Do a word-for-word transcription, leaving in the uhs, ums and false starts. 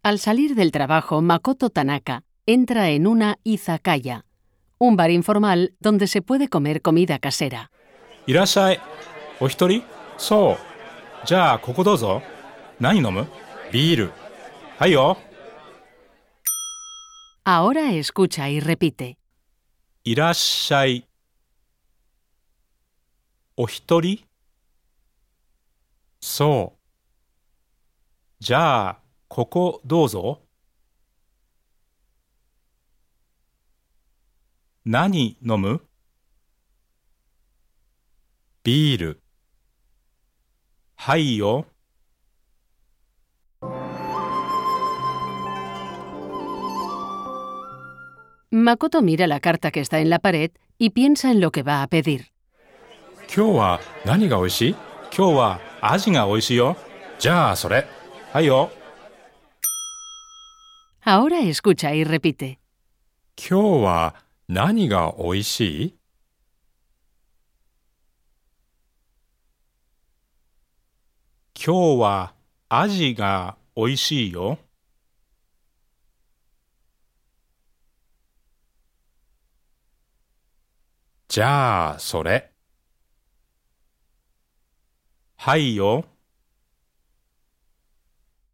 Al salir del trabajo, Makoto Tanaka entra en una izakaya, un bar informal donde se puede comer comida casera. いらっしゃい。お一人？そう。じゃあここどうぞ。何飲む？ビール。はいよ。 Ahora escucha y repite. いらっしゃい。お一人？そう。じゃあここどうぞ。何飲む？ビール。はいよ。 Makoto mira la carta que está en la pared y piensa en lo que va a pedir. 今日は何が美味しい？今日はアジが美味しいよ。じゃあそれ。はいよ。 Ahora escucha y repite. 今日は何が美味しい？今日はアジが美味しいよ。じゃあそれ。はいよ。